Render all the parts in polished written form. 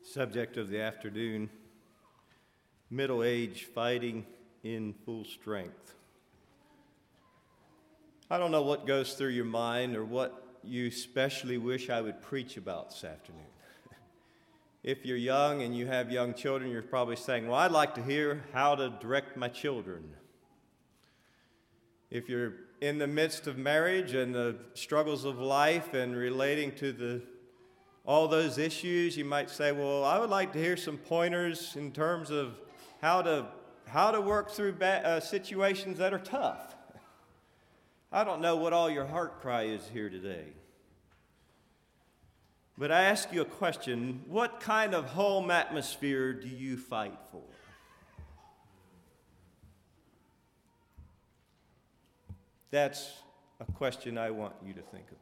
Subject of the afternoon, middle age fighting in full strength. I don't know what goes through your mind or what you especially wish I would preach about this afternoon. If you're young and you have young children, you're probably saying, well, I'd like to hear how to direct my children. If you're in the midst of marriage and the struggles of life and relating to all those issues, you might say, well, I would like to hear some pointers in terms of how to work through situations that are tough. I don't know what all your heart cry is here today. But I ask you a question. What kind of home atmosphere do you fight for? That's a question I want you to think about.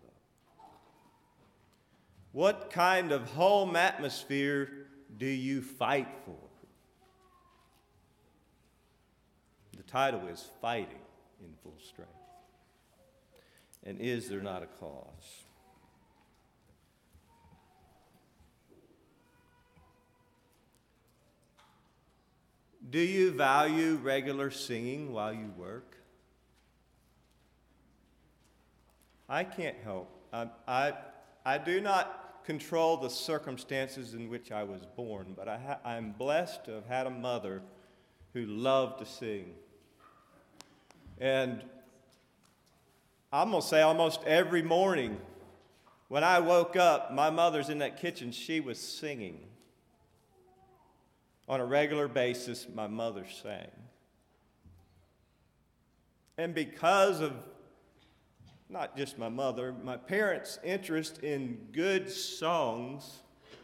What kind of home atmosphere do you fight for? The title is Fighting in Full Strength. And is there not a cause? Do you value regular singing while you work? I can't help. I do not control the circumstances in which I was born, but I'm blessed to have had a mother who loved to sing. And I'm going to say almost every morning when I woke up, my mother's in that kitchen, she was singing. On a regular basis, my mother sang. And because of not just my mother, my parents' interest in good songs,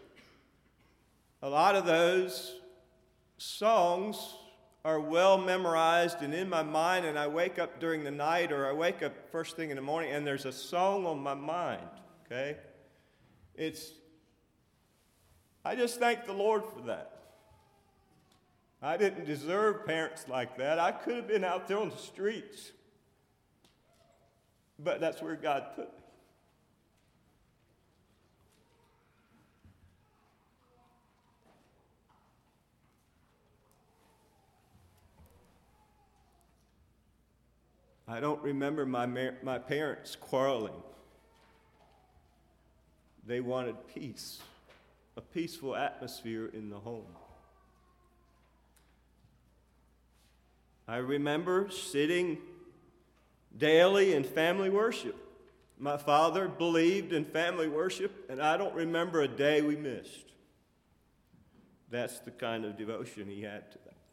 a lot of those songs are well memorized and in my mind, and I wake up during the night or I wake up first thing in the morning and there's a song on my mind, okay? I just thank the Lord for that. I didn't deserve parents like that. I could have been out there on the streets. But that's where God put me. I don't remember my parents quarreling. They wanted peace, a peaceful atmosphere in the home. I remember sitting daily in family worship. My father believed in family worship, and I don't remember a day we missed. That's the kind of devotion he had to that.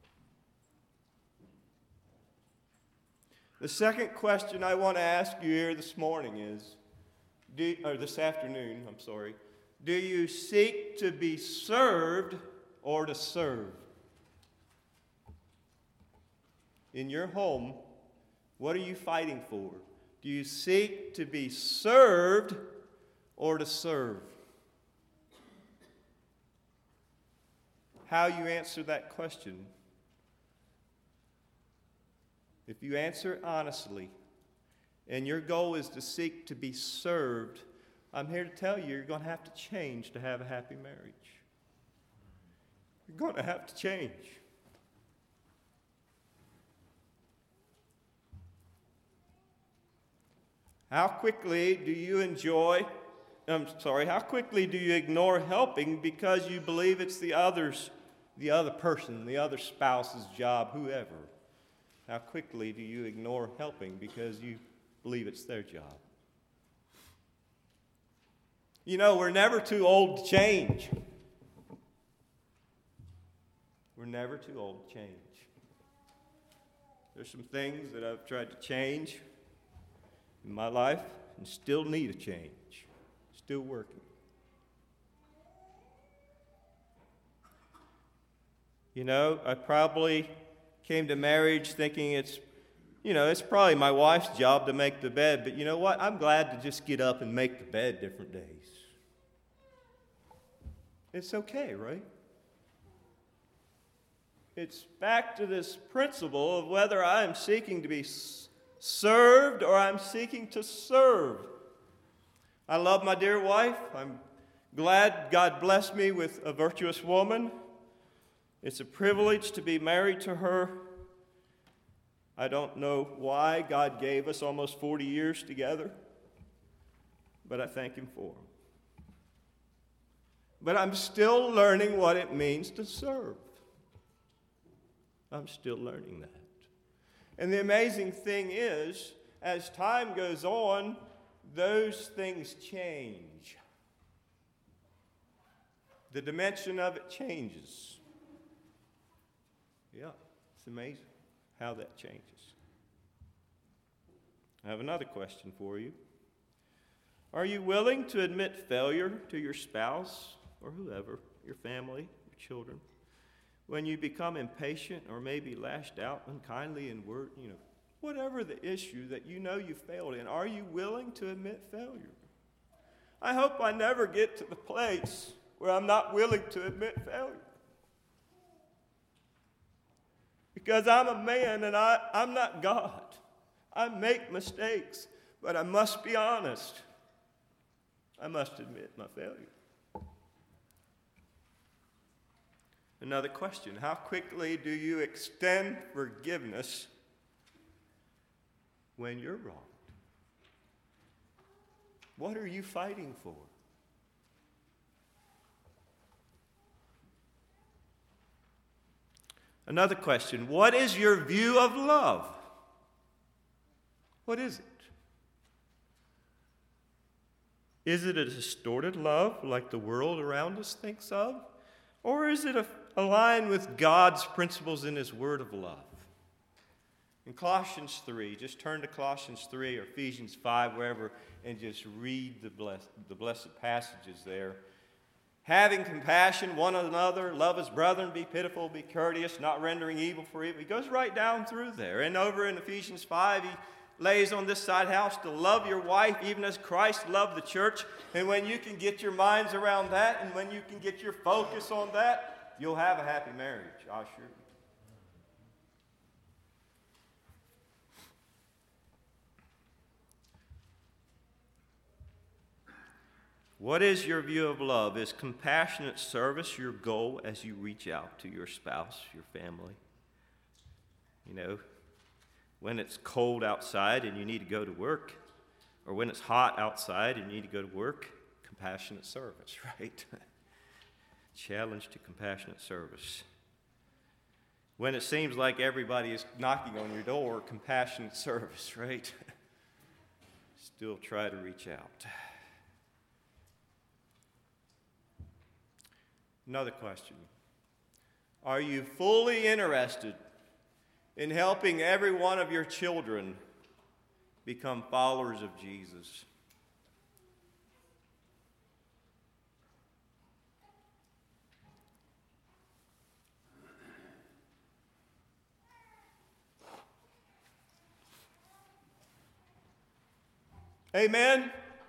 The second question I want to ask you here this afternoon, do you seek to be served or to serve? In your home, what are you fighting for? Do you seek to be served or to serve? How you answer that question. If you answer it honestly, and your goal is to seek to be served, I'm here to tell you, you're going to have to change to have a happy marriage. You're going to have to change. How quickly do you ignore helping because you believe it's the other person, the other spouse's job, whoever? How quickly do you ignore helping because you believe it's their job? You know, we're never too old to change. We're never too old to change. There's some things that I've tried to change in my life and still need a change. Still working. You know, I probably came to marriage thinking it's probably my wife's job to make the bed, but you know what? I'm glad to just get up and make the bed different days. It's okay, right? It's back to this principle of whether I'm seeking to be served or I'm seeking to serve. I love my dear wife. I'm Glad God blessed me with a virtuous woman. It's a privilege to be married to her. I don't know why God gave us almost 40 years together, but I thank Him for them. But I'm still learning what it means to serve. I'm still learning that. And the amazing thing is, as time goes on, those things change. The dimension of it changes. Yeah, it's amazing how that changes. I have another question for you. Are you willing to admit failure to your spouse or whoever, your family, your children, when you become impatient or maybe lashed out unkindly in word, whatever the issue that you know you failed in, are you willing to admit failure? I hope I never get to the place where I'm not willing to admit failure. Because I'm a man and I'm not God. I make mistakes, but I must be honest. I must admit my failure. Another question, how quickly do you extend forgiveness when you're wrong? What are you fighting for? Another question, what is your view of love? What is it? Is it a distorted love like the world around us thinks of? Or is it aligned with God's principles in His word of love? In Colossians 3, just turn to Colossians 3 or Ephesians 5, wherever, and just read the blessed passages there. Having compassion one another, love as brethren, be pitiful, be courteous, not rendering evil for evil. He goes right down through there. And over in Ephesians 5, he lays on this side house to love your wife even as Christ loved the church. And when you can get your minds around that and when you can get your focus on that, you'll have a happy marriage, I assure you. What is your view of love? Is compassionate service your goal as you reach out to your spouse, your family? When it's cold outside and you need to go to work, or when it's hot outside and you need to go to work, compassionate service, right? Challenge to compassionate service. When it seems like everybody is knocking on your door, compassionate service, right? Still try to reach out. Another question. Are you fully interested in helping every one of your children become followers of Jesus? Amen?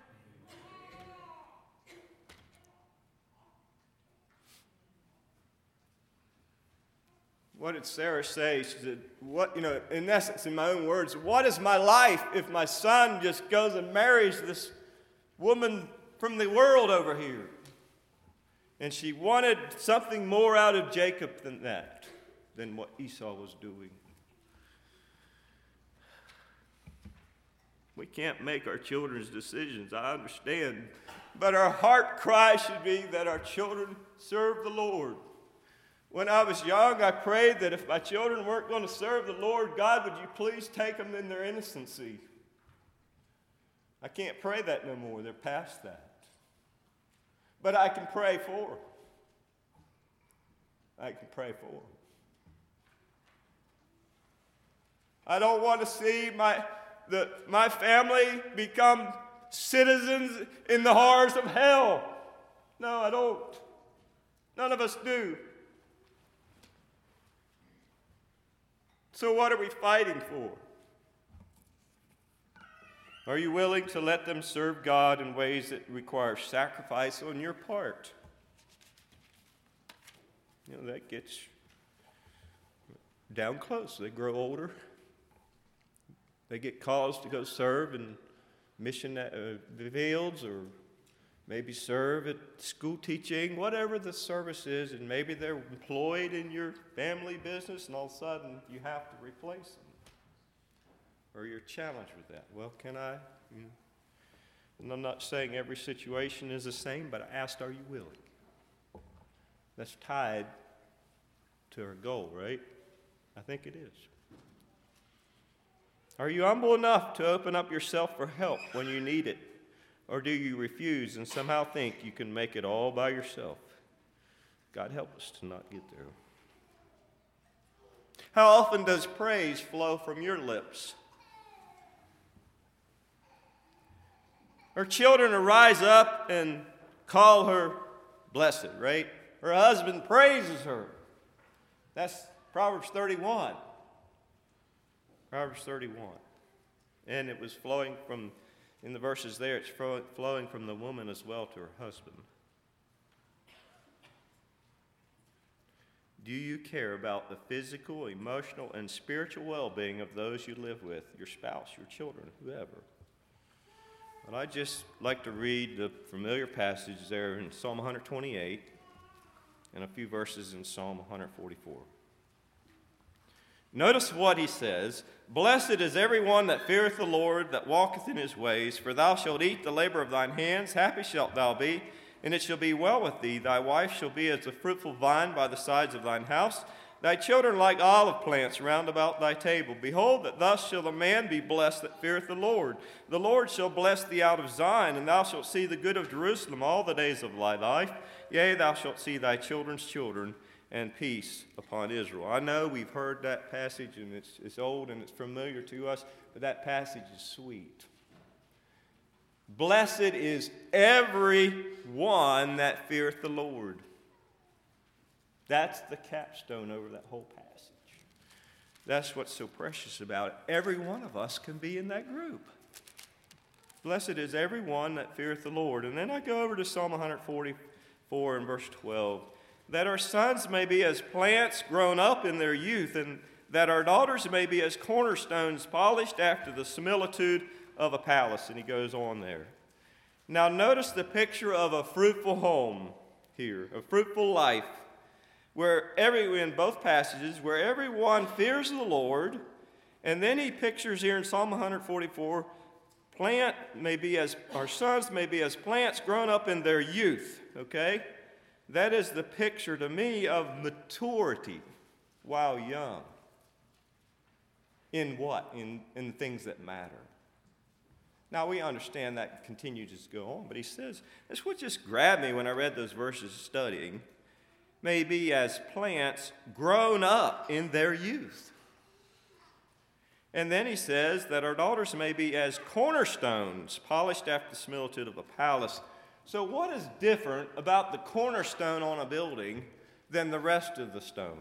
What did Sarah say? She said, in essence, in my own words, what is my life if my son just goes and marries this woman from the world over here? And she wanted something more out of Jacob than that, than what Esau was doing. We can't make our children's decisions, I understand. But our heart cry should be that our children serve the Lord. When I was young, I prayed that if my children weren't going to serve the Lord, God, would you please take them in their innocency? I can't pray that no more. They're past that. But I can pray for them. I can pray for them. I don't want to see my family become citizens in the horrors of hell. No, I don't. None of us do. So what are we fighting for? Are you willing to let them serve God in ways that require sacrifice on your part? That gets down close. They grow older. They get calls to go serve in mission fields or maybe serve at school teaching, whatever the service is, and maybe they're employed in your family business, and all of a sudden you have to replace them. Or you're challenged with that. Well, can I? And I'm not saying every situation is the same, but I asked, are you willing? That's tied to our goal, right? I think it is. Are you humble enough to open up yourself for help when you need it? Or do you refuse and somehow think you can make it all by yourself? God help us to not get there. How often does praise flow from your lips? Her children will rise up and call her blessed, right? Her husband praises her. That's Proverbs 31. Proverbs 31. And it was flowing from, in the verses there, it's flowing from the woman as well to her husband. Do you care about the physical, emotional, and spiritual well-being of those you live with, your spouse, your children, whoever? Well, I'd just like to read the familiar passage there in Psalm 128 and a few verses in Psalm 144. Notice what he says. Blessed is everyone that feareth the Lord, that walketh in his ways. For thou shalt eat the labor of thine hands. Happy shalt thou be, and it shall be well with thee. Thy wife shall be as a fruitful vine by the sides of thine house. Thy children like olive plants round about thy table. Behold, that thus shall a man be blessed that feareth the Lord. The Lord shall bless thee out of Zion, and thou shalt see the good of Jerusalem all the days of thy life. Yea, thou shalt see thy children's children, and peace upon Israel. I know we've heard that passage, and it's old and it's familiar to us, but that passage is sweet. Blessed is every one that feareth the Lord. That's the capstone over that whole passage. That's what's so precious about it. Every one of us can be in that group. Blessed is every one that feareth the Lord. And then I go over to Psalm 144 and verse 12. That our sons may be as plants grown up in their youth, and that our daughters may be as cornerstones polished after the similitude of a palace. And he goes on there. Now notice the picture of a fruitful home here, a fruitful life, where in both passages, where everyone fears the Lord. And then he pictures here in Psalm 144, our sons may be as plants grown up in their youth, okay? That is the picture to me of maturity while young. In what? In things that matter. Now, we understand that continues to go on, but he says, that's what just grabbed me when I read those verses studying, may be as plants grown up in their youth. And then he says that our daughters may be as cornerstones, polished after the similitude of a palace. So what is different about the cornerstone on a building than the rest of the stones?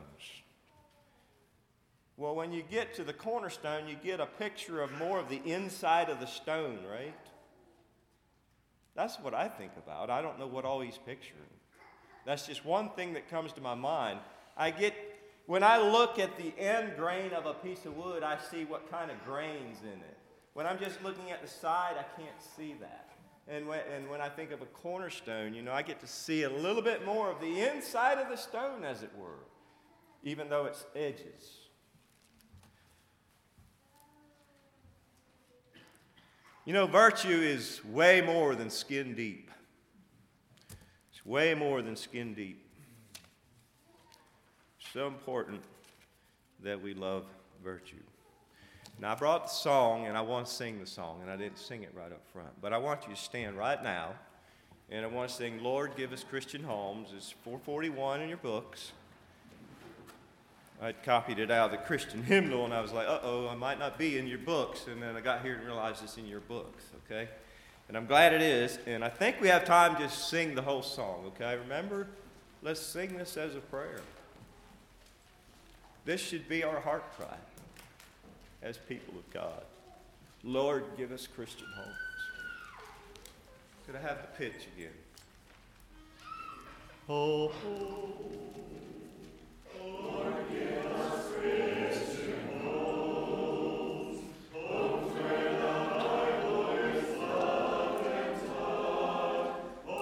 Well, when you get to the cornerstone, you get a picture of more of the inside of the stone, right? That's what I think about. I don't know what all he's picturing. That's just one thing that comes to my mind. When I look at the end grain of a piece of wood, I see what kind of grain's in it. When I'm just looking at the side, I can't see that. And when I think of a cornerstone, I get to see a little bit more of the inside of the stone, as it were, even though it's edges. Virtue is way more than skin deep. It's way more than skin deep. It's so important that we love virtue. Now, I brought the song, and I want to sing the song, and I didn't sing it right up front. But I want you to stand right now, and I want to sing, Lord, Give Us Christian Homes. It's 441 in your books. I'd copied it out of the Christian hymnal, and I was like, I might not be in your books. And then I got here and realized it's in your books, okay? And I'm glad it is. And I think we have time to sing the whole song, okay? Remember, let's sing this as a prayer. This should be our heart cry as people of God. Lord, give us Christian homes. Could I have the pitch again? Oh, Lord, give us Christian homes, homes where thy voice loved and taught,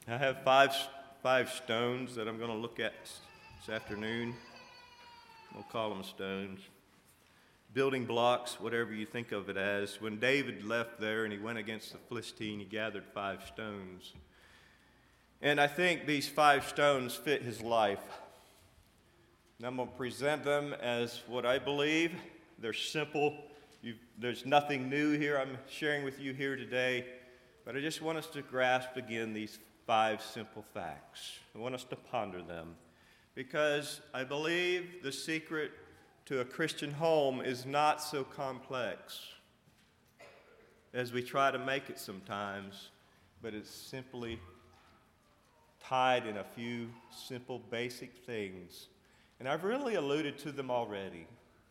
I have five stones that I'm going to look at this afternoon. We'll call them stones. Building blocks, whatever you think of it as. When David left there and he went against the Philistine, he gathered 5 stones. And I think these 5 stones fit his life. And I'm going to present them as what I believe. They're simple. There's nothing new here I'm sharing with you here today. But I just want us to grasp again these 5 simple facts. I want us to ponder them. Because I believe the secret to a Christian home is not so complex as we try to make it sometimes, but it's simply tied in a few simple, basic things. And I've really alluded to them already.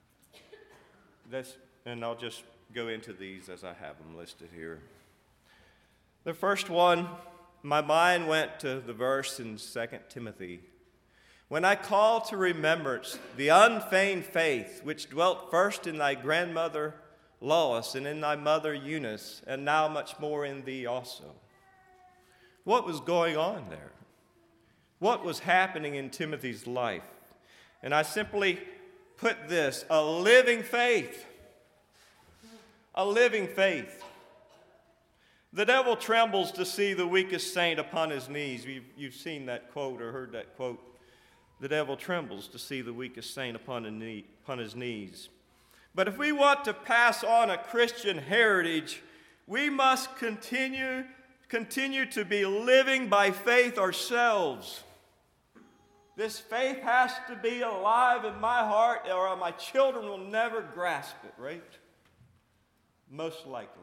And I'll just go into these as I have them listed here. The first one, my mind went to the verse in 2 Timothy. When I call to remembrance the unfeigned faith which dwelt first in thy grandmother Lois and in thy mother Eunice, and now much more in thee also. What was going on there? What was happening in Timothy's life? And I simply put this, a living faith. A living faith. The devil trembles to see the weakest saint upon his knees. You've seen that quote or heard that quote. The devil trembles to see the weakest saint upon his knees. But if we want to pass on a Christian heritage, we must continue to be living by faith ourselves. This faith has to be alive in my heart, or my children will never grasp it, right? Most likely.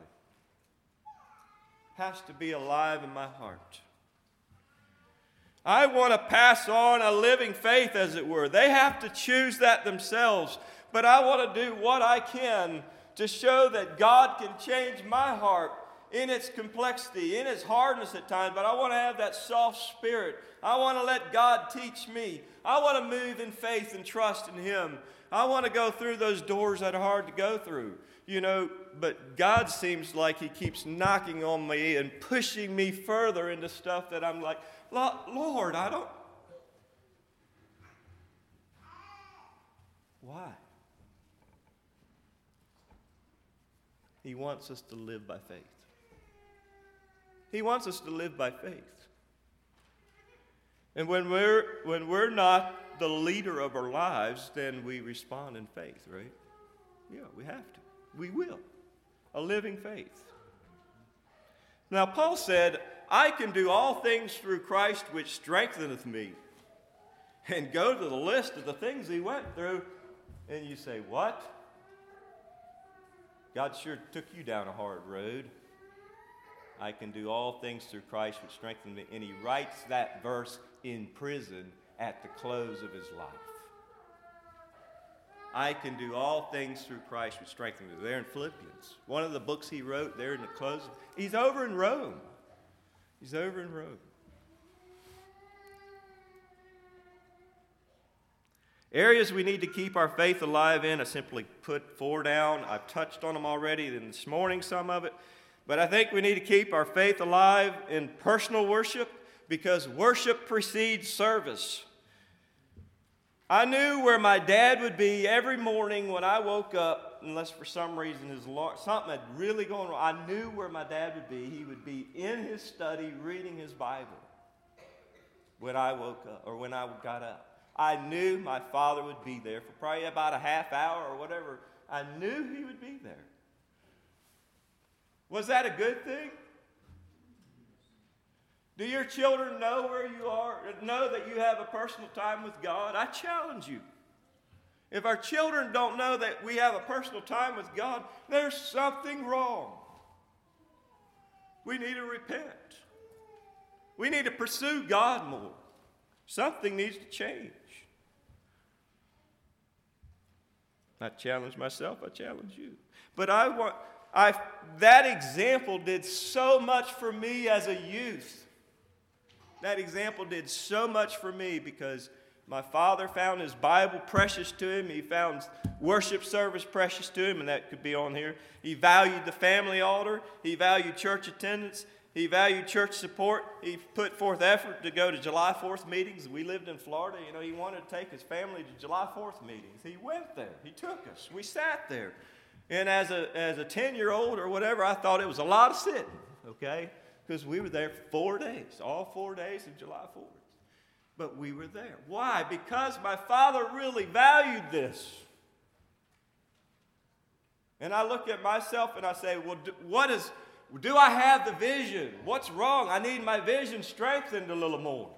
Has to be alive in my heart. I want to pass on a living faith, as it were. They have to choose that themselves. But I want to do what I can to show that God can change my heart in its complexity, in its hardness at times. But I want to have that soft spirit. I want to let God teach me. I want to move in faith and trust in Him. I want to go through those doors that are hard to go through. But God seems like He keeps knocking on me and pushing me further into stuff that I'm like, Lord, I don't. Why? He wants us to live by faith. He wants us to live by faith. And when we're not the leader of our lives, then we respond in faith, right? Yeah, we have to. We will. A living faith. Now, Paul said, I can do all things through Christ which strengtheneth me. And go to the list of the things he went through, and you say, what? God sure took you down a hard road. I can do all things through Christ which strengtheneth me. And he writes that verse in prison at the close of his life. I can do all things through Christ which strengthens me. There in Philippians. One of the books he wrote there in the close. He's over in Rome. He's over in Rome. Areas we need to keep our faith alive in, I simply put 4 down. I've touched on them already this morning, some of it. But I think we need to keep our faith alive in personal worship because worship precedes service. I knew where my dad would be every morning when I woke up, unless for some reason something had really gone wrong. I knew where my dad would be. He would be in his study reading his Bible when I woke up or when I got up. I knew my father would be there for probably about a half hour or whatever. I knew he would be there. Was that a good thing? Do your children know where you are? Know that you have a personal time with God? I challenge you. If our children don't know that we have a personal time with God, there's something wrong. We need to repent. We need to pursue God more. Something needs to change. I challenge myself, I challenge you. But that example did so much for me as a youth. That example did so much for me because my father found his Bible precious to him. He found worship service precious to him, and that could be on here. He valued the family altar. He valued church attendance. He valued church support. He put forth effort to go to July 4th meetings. We lived in Florida. He wanted to take his family to July 4th meetings. He went there. He took us. We sat there. And as a 10-year-old or whatever, I thought it was a lot of sitting, okay? Because we were there 4 days, all 4 days of July 4th. But we were there. Why? Because my father really valued this. And I look at myself and I say, well, do I have the vision? What's wrong? I need my vision strengthened a little more.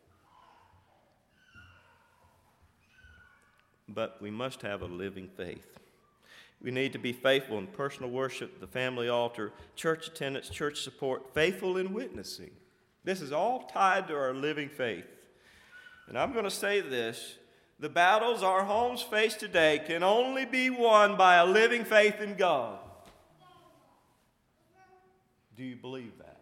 But we must have a living faith. We need to be faithful in personal worship, the family altar, church attendance, church support, faithful in witnessing. This is all tied to our living faith. And I'm going to say this. The battles our homes face today can only be won by a living faith in God. Do you believe that?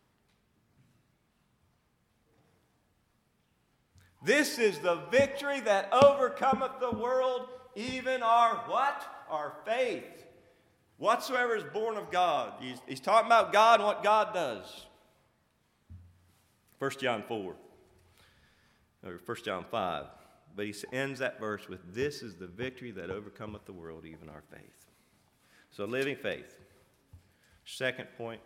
This is the victory that overcometh the world, even our what? Our faith. Whatsoever is born of God. He's talking about God and what God does. 1 John 4. Or 1 John 5. But he ends that verse with, this is the victory that overcometh the world, even our faith. So living faith. Second point.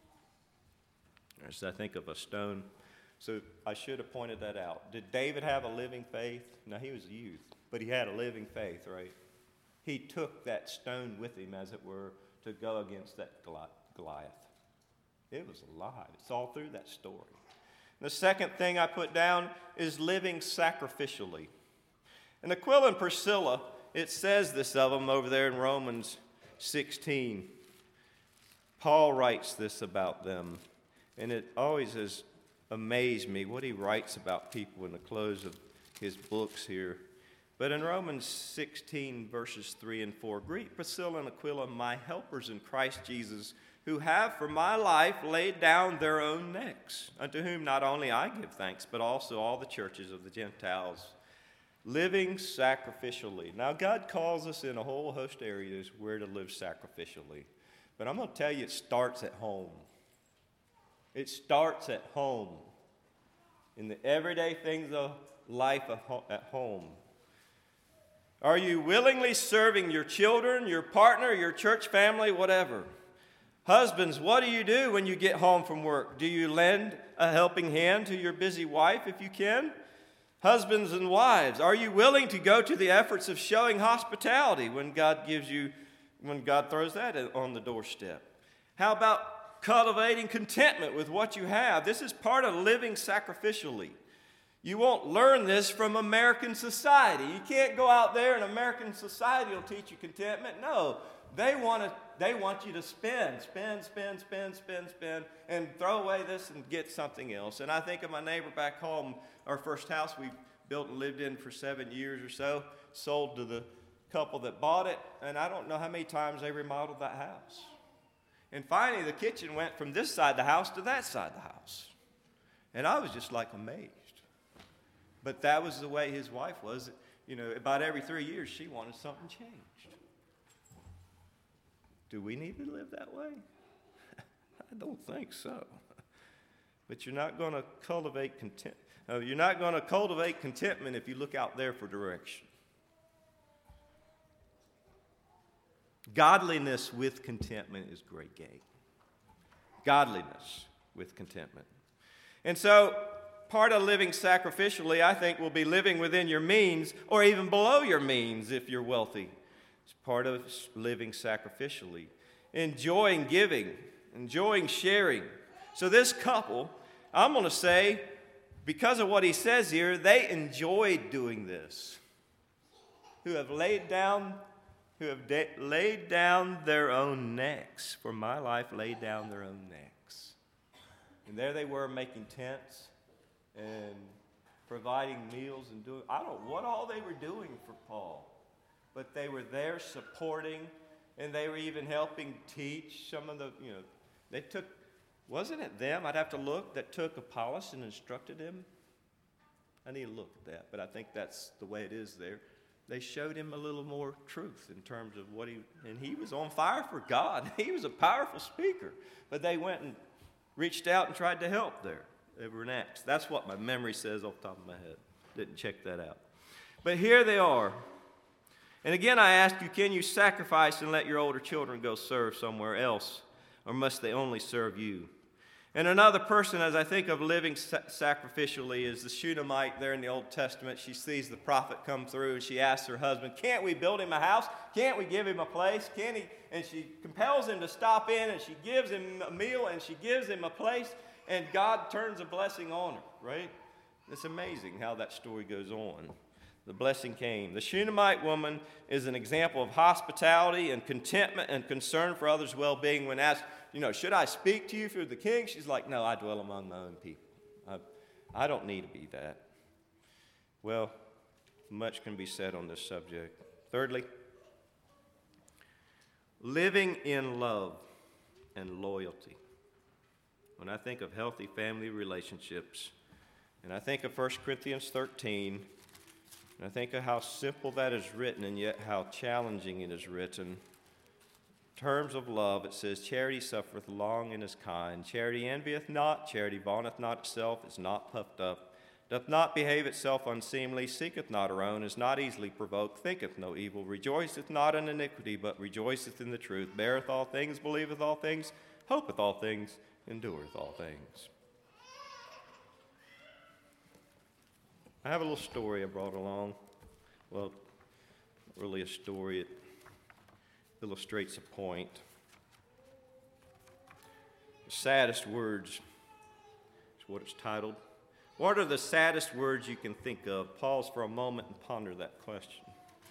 As I think of a stone. So I should have pointed that out. Did David have a living faith? No, he was a youth. But he had a living faith, right? He took that stone with him, as it were, to go against that Goliath. It was alive. It's all through that story. The second thing I put down is living sacrificially. And Aquila and Priscilla, it says this of them over there in Romans 16. Paul writes this about them. And it always has amazed me what he writes about people in the close of his books here. But in Romans 16, verses 3 and 4, greet Priscilla and Aquila, my helpers in Christ Jesus, who have for my life laid down their own necks, unto whom not only I give thanks, but also all the churches of the Gentiles, living sacrificially. Now, God calls us in a whole host of areas where to live sacrificially. But I'm going to tell you, it starts at home. It starts at home, in the everyday things of life at home. Are you willingly serving your children, your partner, your church family, whatever? Husbands, what do you do when you get home from work? Do you lend a helping hand to your busy wife if you can? Husbands and wives, are you willing to go to the efforts of showing hospitality when God throws that on the doorstep? How about cultivating contentment with what you have? This is part of living sacrificially. You won't learn this from American society. You can't go out there and American society will teach you contentment. No, they want you to spend, and throw away this and get something else. And I think of my neighbor back home, our first house we built and lived in for 7 years or so, sold to the couple that bought it, and I don't know how many times they remodeled that house. And finally, the kitchen went from this side of the house to that side of the house. And I was just like amazed. But that was the way his wife was. About every 3 years, she wanted something changed. Do we need to live that way? I don't think so. But you're not going to cultivate contentment if you look out there for direction. Godliness with contentment is great gain. Godliness with contentment. And so, part of living sacrificially, I think, will be living within your means or even below your means if you're wealthy. It's part of living sacrificially. Enjoying giving, enjoying sharing. So this couple, I'm going to say, because of what he says here, they enjoyed doing this. Who have laid down their own necks. For my life, laid down their own necks. And there they were making tents and providing meals and doing, I don't know what all they were doing for Paul. But they were there supporting, and they were even helping teach some of the, they took, wasn't it them, I'd have to look, that took Apollos and instructed him? I need to look at that, but I think that's the way it is there. They showed him a little more truth in terms of and he was on fire for God. He was a powerful speaker. But they went and reached out and tried to help there. They were in Acts. That's what my memory says off the top of my head. Didn't check that out. But here they are. And again, I ask you, can you sacrifice and let your older children go serve somewhere else? Or must they only serve you? And another person, as I think of living sacrificially, is the Shunammite there in the Old Testament. She sees the prophet come through, and she asks her husband, can't we build him a house? Can't we give him a place? Can he? And she compels him to stop in, and she gives him a meal, and she gives him a place, and God turns a blessing on her, right? It's amazing how that story goes on. The blessing came. The Shunammite woman is an example of hospitality and contentment and concern for others' well-being. When asked, should I speak to you through the king? She's like, no, I dwell among my own people. I don't need to be that. Well, much can be said on this subject. Thirdly, living in love and loyalty. When I think of healthy family relationships, and I think of 1 Corinthians 13, and I think of how simple that is written and yet how challenging it is written. In terms of love, it says, charity suffereth long and is kind. Charity envieth not, charity vaunteth not itself, is not puffed up, doth not behave itself unseemly, seeketh not her own, is not easily provoked, thinketh no evil, rejoiceth not in iniquity, but rejoiceth in the truth, beareth all things, believeth all things, hopeth all things, endureth all things. I have a little story I brought along. Well, not really a story. It illustrates a point. The saddest words is what it's titled. What are the saddest words you can think of? Pause for a moment and ponder that question.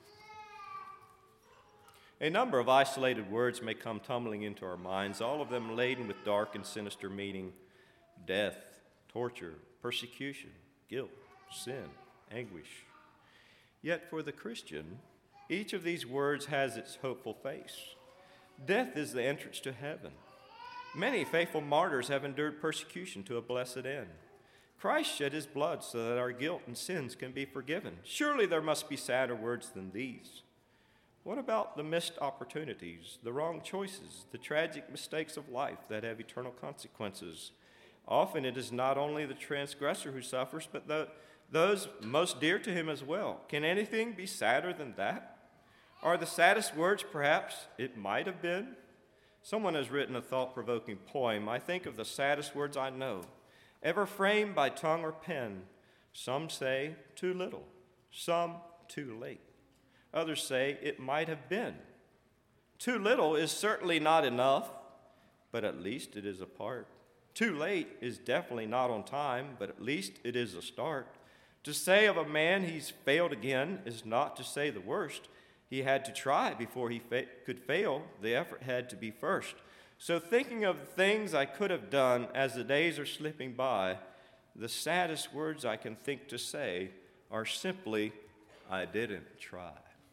A number of isolated words may come tumbling into our minds, all of them laden with dark and sinister meaning: death, torture, persecution, guilt, sin, anguish. Yet for the Christian, each of these words has its hopeful face. Death is the entrance to heaven. Many faithful martyrs have endured persecution to a blessed end. Christ shed his blood so that our guilt and sins can be forgiven. Surely there must be sadder words than these. What about the missed opportunities, the wrong choices, the tragic mistakes of life that have eternal consequences? Often it is not only the transgressor who suffers, but those most dear to him as well. Can anything be sadder than that? Are the saddest words, perhaps, it might have been? Someone has written a thought-provoking poem. I think of the saddest words I know, ever framed by tongue or pen. Some say too little, some too late. Others say it might have been. Too little is certainly not enough, but at least it is a part. Too late is definitely not on time, but at least it is a start. To say of a man he's failed again is not to say the worst. He had to try before he could fail. The effort had to be first. So thinking of the things I could have done as the days are slipping by, the saddest words I can think to say are simply, I didn't try.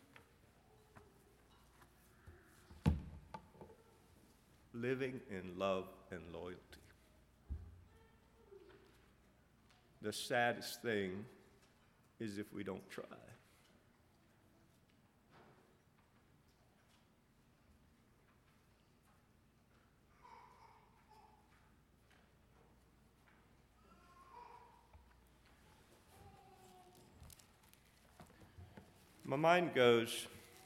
Living in love and loyalty. The saddest thing is if we don't try. My mind goes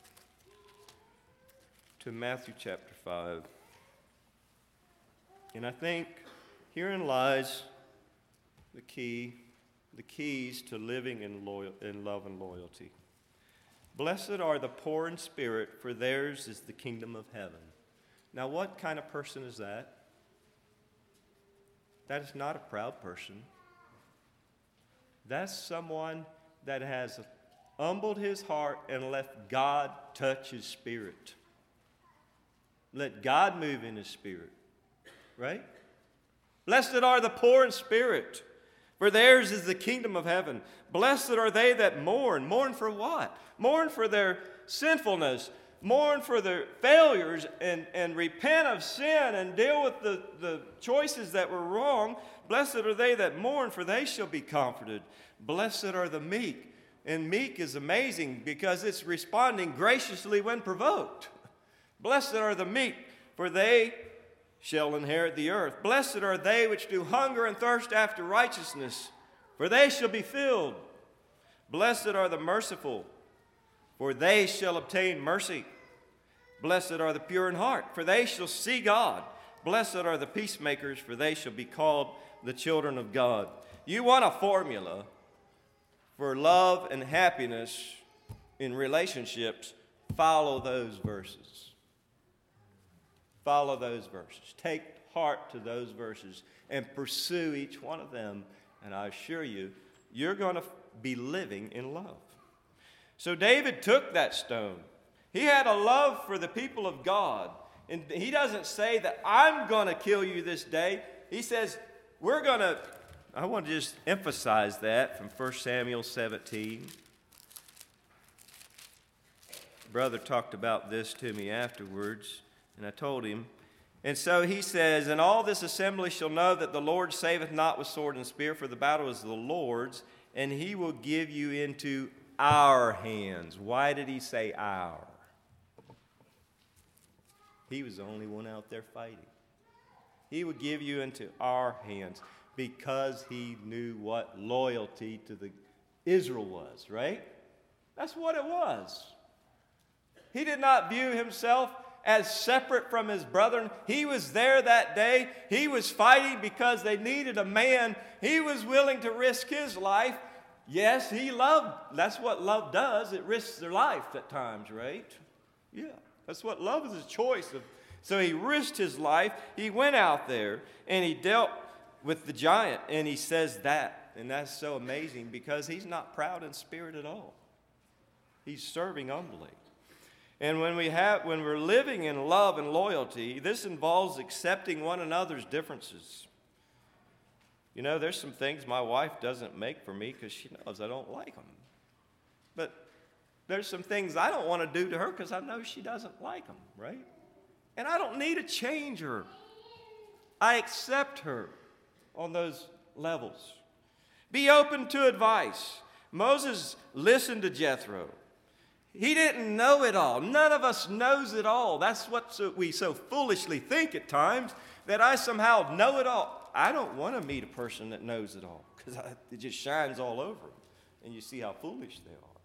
to Matthew chapter 5. And I think herein lies the keys to living in love and loyalty. Blessed are the poor in spirit, for theirs is the kingdom of heaven. Now, what kind of person is that? That is not a proud person. That's someone that has humbled his heart and let God touch his spirit. Let God move in his spirit. Right? Blessed are the poor in spirit, for theirs is the kingdom of heaven. Blessed are they that mourn. Mourn for what? Mourn for their sinfulness. Mourn for their failures and repent of sin and deal with the choices that were wrong. Blessed are they that mourn, for they shall be comforted. Blessed are the meek. And meek is amazing because it's responding graciously when provoked. Blessed are the meek, for they shall inherit the earth. Blessed are they which do hunger and thirst after righteousness, for they shall be filled. Blessed are the merciful, for they shall obtain mercy. Blessed are the pure in heart, for they shall see God. Blessed are the peacemakers, for they shall be called the children of God. You want a formula for love and happiness in relationships? Follow those verses. Follow those verses. Take heart to those verses and pursue each one of them. And I assure you, you're going to be living in love. So David took that stone. He had a love for the people of God. And he doesn't say that I'm going to kill you this day. He says, I want to just emphasize that from 1 Samuel 17. Brother talked about this to me afterwards. And I told him. And so he says, and all this assembly shall know that the Lord saveth not with sword and spear, for the battle is the Lord's, and he will give you into our hands. Why did he say our? He was the only one out there fighting. He would give you into our hands because he knew what loyalty to Israel was, right? That's what it was. He did not view himself as separate from his brethren. He was there that day. He was fighting because they needed a man. He was willing to risk his life. Yes, he loved. That's what love does. It risks their life at times, right? Yeah, that's what love is, a choice. So he risked his life. He went out there and he dealt with the giant. And he says that. And that's so amazing because he's not proud in spirit at all. He's serving humbly. And when we're living in love and loyalty, this involves accepting one another's differences. You know, there's some things my wife doesn't make for me because she knows I don't like them. But there's some things I don't want to do to her because I know she doesn't like them, right? And I don't need to change her. I accept her on those levels. Be open to advice. Moses listened to Jethro. He didn't know it all. None of us knows it all. That's what we so foolishly think at times, that I somehow know it all. I don't want to meet a person that knows it all because it just shines all over them. And you see how foolish they are.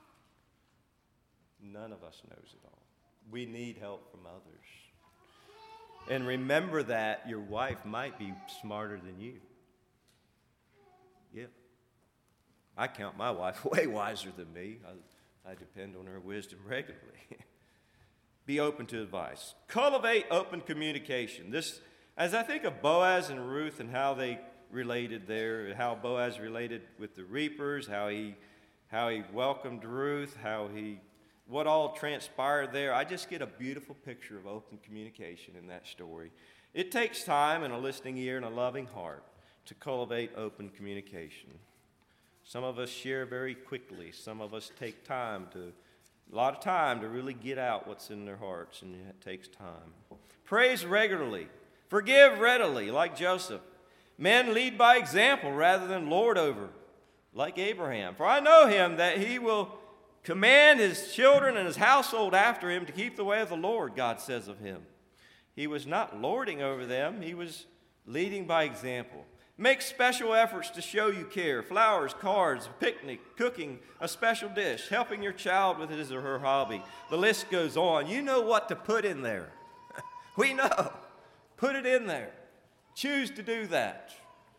None of us knows it all. We need help from others. And remember that your wife might be smarter than you. Yeah. I count my wife way wiser than me. I depend on her wisdom regularly. Be open to advice. Cultivate open communication. This, as I think of Boaz and Ruth and how they related there, how Boaz related with the reapers, how he welcomed Ruth, what all transpired there, I just get a beautiful picture of open communication in that story. It takes time and a listening ear and a loving heart to cultivate open communication. Some of us share very quickly. Some of us take a lot of time to really get out what's in their hearts, and it takes time. Praise regularly. Forgive readily, like Joseph. Men lead by example rather than lord over, like Abraham. For I know him that he will command his children and his household after him to keep the way of the Lord, God says of him. He was not lording over them. He was leading by example. Make special efforts to show you care. Flowers, cards, picnic, cooking a special dish, helping your child with his or her hobby. The list goes on. You know what to put in there. We know. Put it in there. Choose to do that.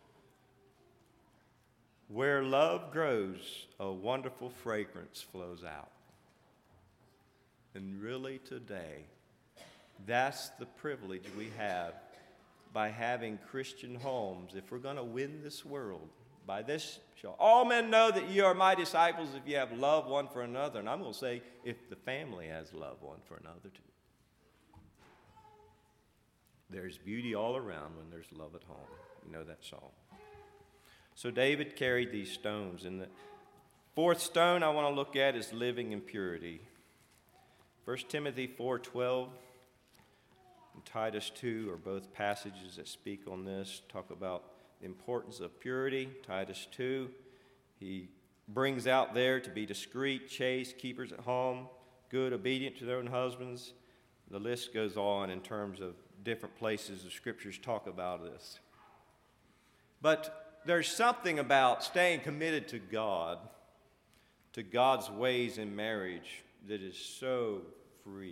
Where love grows, a wonderful fragrance flows out. And really today, that's the privilege we have by having Christian homes. If we're going to win this world, by this shall all men know that ye are my disciples if you have love one for another. And I'm going to say, if the family has love one for another too. There's beauty all around when there's love at home. You know that song. So David carried these stones. And the fourth stone I want to look at is living in purity. 1 Timothy 4:12 and Titus 2 are both passages that speak on this, talk about the importance of purity. Titus 2, he brings out there to be discreet, chaste, keepers at home, good, obedient to their own husbands. The list goes on in terms of different places the scriptures talk about this. But there's something about staying committed to God, to God's ways in marriage, that is so free.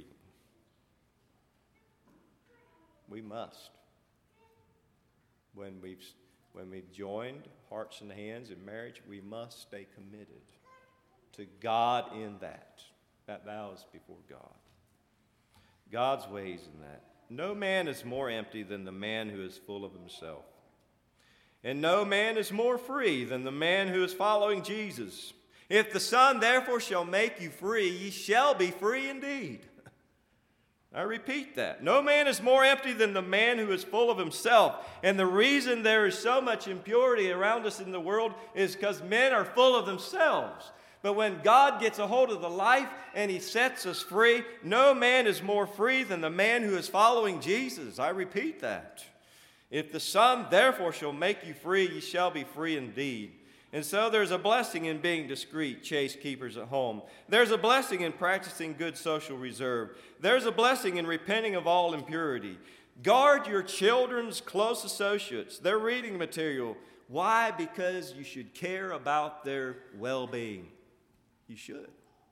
We must. When we've joined hearts and hands in marriage, we must stay committed to God in that. That vow is before God. God's ways in that. No man is more empty than the man who is full of himself. And no man is more free than the man who is following Jesus. If the Son therefore shall make you free, ye shall be free indeed. I repeat that. No man is more empty than the man who is full of himself. And the reason there is so much impurity around us in the world is because men are full of themselves. But when God gets a hold of the life and he sets us free, no man is more free than the man who is following Jesus. I repeat that. If the Son therefore shall make you free, ye shall be free indeed. And so there's a blessing in being discreet, chaste keepers at home. There's a blessing in practicing good social reserve. There's a blessing in repenting of all impurity. Guard your children's close associates, their reading material. Why? Because you should care about their well-being. You should.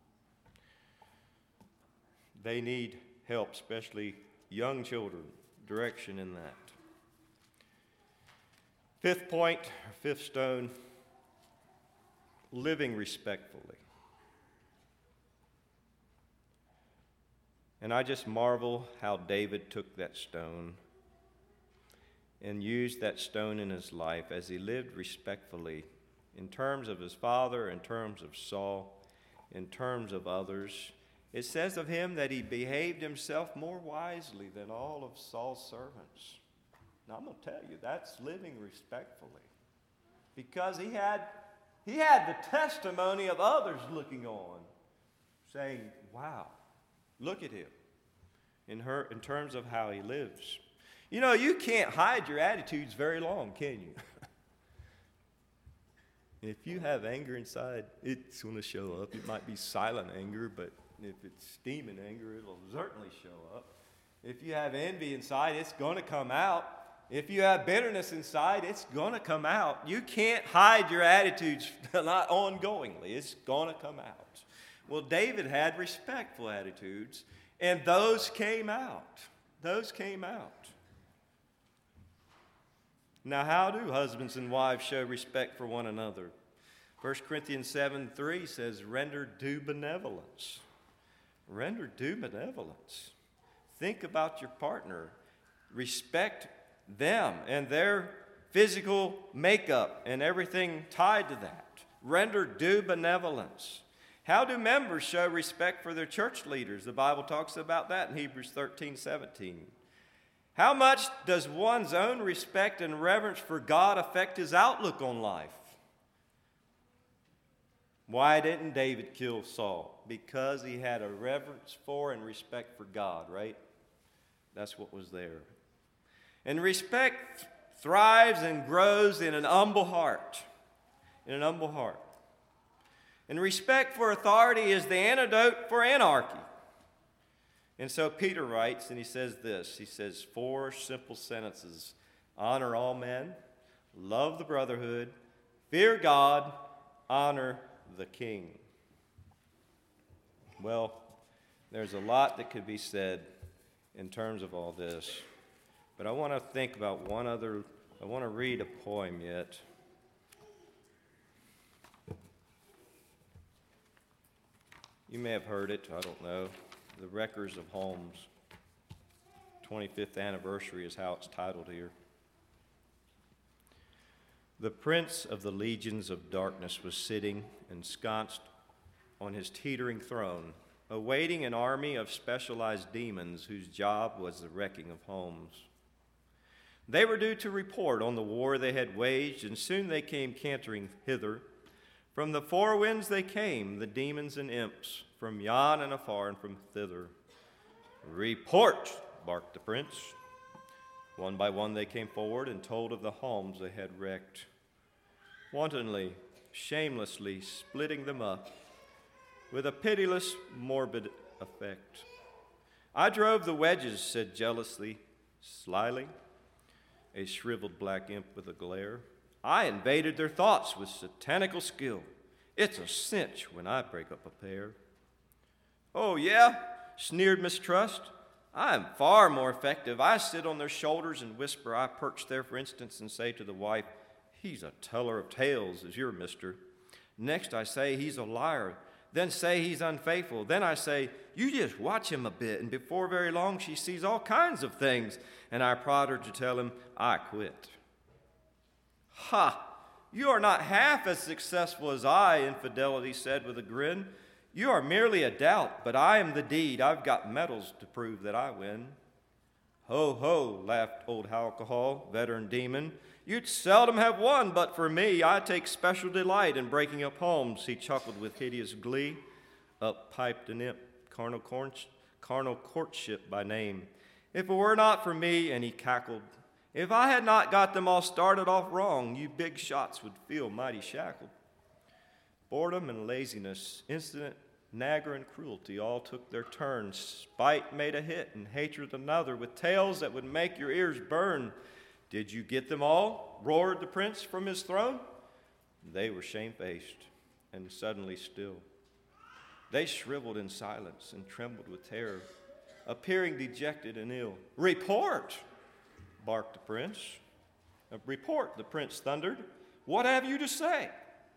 They need help, especially young children, direction in that. Fifth point, or fifth stone, living respectfully. And I just marvel how David took that stone and used that stone in his life as he lived respectfully in terms of his father, in terms of Saul, in terms of others. It says of him that he behaved himself more wisely than all of Saul's servants. Now I'm going to tell you, that's living respectfully. Because he had the testimony of others looking on, saying, wow, look at him in terms of how he lives. You know, you can't hide your attitudes very long, can you? If you have anger inside, it's going to show up. It might be silent anger, but if it's steaming anger, it'll certainly show up. If you have envy inside, it's going to come out. If you have bitterness inside, it's going to come out. You can't hide your attitudes, not ongoingly. It's going to come out. Well, David had respectful attitudes, and those came out. Those came out. Now, how do husbands and wives show respect for one another? 1 Corinthians 7:3 says, render due benevolence. Render due benevolence. Think about your partner. Respect them and their physical makeup and everything tied to that. Render due benevolence. How do members show respect for their church leaders? The Bible talks about that in Hebrews 13:17. How much does one's own respect and reverence for God affect his outlook on life? Why didn't David kill Saul? Because he had a reverence for and respect for God, right? That's what was there. And respect thrives and grows in an humble heart. In an humble heart. And respect for authority is the antidote for anarchy. And so Peter writes, and he says this. He says 4 simple sentences. Honor all men, love the brotherhood, fear God, honor the king. Well, there's a lot that could be said in terms of all this. But I want to think about one other, I want to read a poem yet. You may have heard it, I don't know. The Wreckers of Homes. 25th anniversary is how it's titled here. The prince of the legions of darkness was sitting ensconced on his teetering throne, awaiting an army of specialized demons whose job was the wrecking of homes. They were due to report on the war they had waged, and soon they came cantering hither. From the 4 winds they came, the demons and imps, from yon and afar and from thither. Report, barked the prince. One by one they came forward and told of the homes they had wrecked, wantonly, shamelessly splitting them up with a pitiless, morbid effect. I drove the wedges, said jealously, Slyly, a shriveled black imp with a glare, I invaded their thoughts with satanical skill. It's a cinch when I break up a pair. Oh, yeah, sneered Mistrust. I am far more effective. I sit on their shoulders and whisper. I perch there, for instance, and say to the wife, he's a teller of tales, is your mister. Next I say he's a liar, then say he's unfaithful. Then I say, you just watch him a bit, and before very long she sees all kinds of things, and I prod her to tell him I quit. Ha! You are not half as successful as I, Infidelity said with a grin. You are merely a doubt, but I am the deed. I've got medals to prove that I win. Ho, ho, laughed old Alcohol, veteran demon. You'd seldom have won, but for me, I take special delight in breaking up homes, he chuckled with hideous glee. Up piped an imp, carnal courtship by name. If it were not for me, and he cackled, if I had not got them all started off wrong, you big shots would feel mighty shackled. Boredom and laziness, incident, nagging and cruelty all took their turn. Spite made a hit and hatred another, with tales that would make your ears burn. Did you get them all? Roared the prince from his throne. They were shamefaced and suddenly still. They shriveled in silence and trembled with terror, appearing dejected and ill. Report, barked the prince. Report, the prince thundered. What have you to say?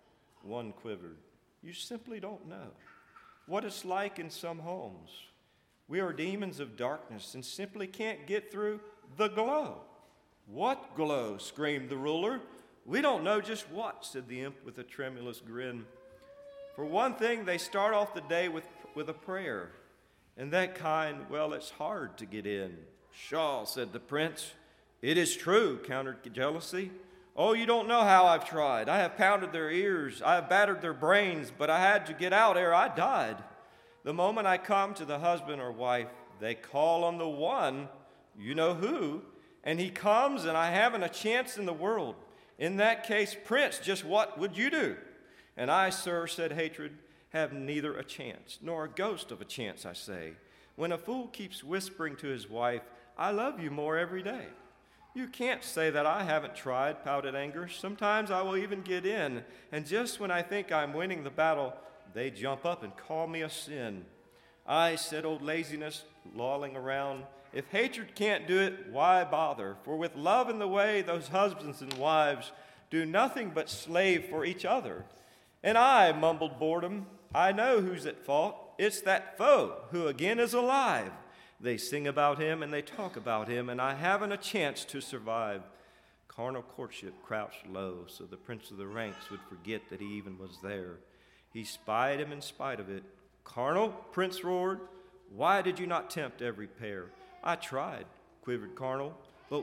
One quivered. You simply don't know what it's like in some homes. We are demons of darkness and simply can't get through the glow. What glow? Screamed the ruler. We don't know just what, said the imp with a tremulous grin. For one thing, they start off the day with a prayer. And that kind, well, it's hard to get in. Pshaw, said the prince. It is true, countered Jealousy. Oh, you don't know how I've tried. I have pounded their ears. I have battered their brains, but I had to get out ere I died. The moment I come to the husband or wife, they call on the one, you know who, and he comes and I haven't a chance in the world. In that case, prince, just what would you do? And I, sir, said Hatred, have neither a chance, nor a ghost of a chance, I say. When a fool keeps whispering to his wife, I love you more every day. You can't say that I haven't tried, pouted Anger. Sometimes I will even get in, and just when I think I'm winning the battle, they jump up and call me a sin. I, said old Laziness, lolling around, if hatred can't do it, why bother? For with love in the way, those husbands and wives do nothing but slave for each other. And I, mumbled Boredom, I know who's at fault. It's that foe who again is alive. They sing about him and they talk about him, and I haven't a chance to survive. Carnal courtship crouched low, so the prince of the ranks would forget that he even was there. He spied him in spite of it. Carnal, Prince roared, why did you not tempt every pair? I tried, quivered Carnal, but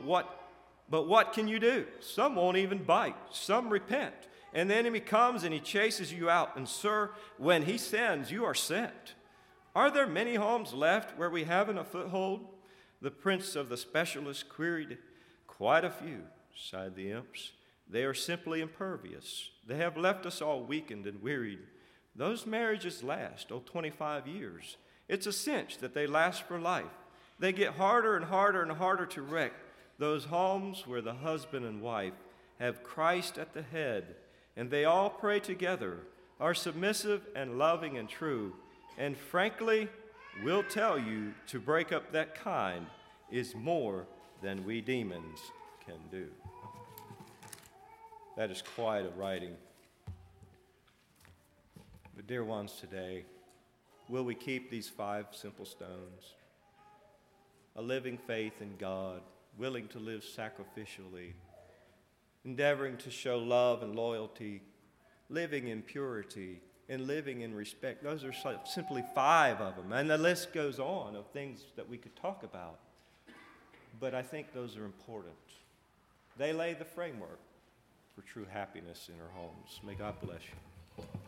what can you do? Some won't even bite, some repent, and the enemy comes and he chases you out, and sir, when he sends, you are sent. Are there many homes left where we haven't a foothold? The prince of the specialists queried. Quite a few, sighed the imps. They are simply impervious. They have left us all weakened and wearied. Those marriages last, 25 years. It's a cinch that they last for life. They get harder and harder and harder to wreck. Those homes where the husband and wife have Christ at the head, and they all pray together, are submissive and loving and true. And frankly, we'll tell you to break up that kind is more than we demons can do. That is quite a writing. But dear ones, today, will we keep these 5 simple stones? A living faith in God, willing to live sacrificially, endeavoring to show love and loyalty, living in purity, and living in respect. Those are simply 5 of them. And the list goes on of things that we could talk about. But I think those are important. They lay the framework for true happiness in our homes. May God bless you.